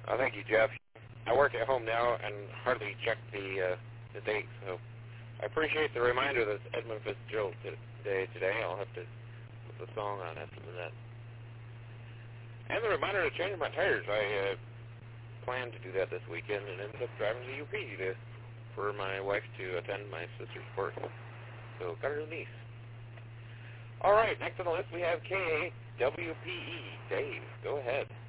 Thank you, Jeff. I work at home now and hardly check the date, so I appreciate the reminder that it's Edmund Fitzgerald Day today. I'll have to put the song on after that. And the reminder to change my tires. I planned to do that this weekend and ended up driving to UP for my wife to attend my sister's birth. So got her niece. All right, next on the list we have KWPE. Dave, go ahead.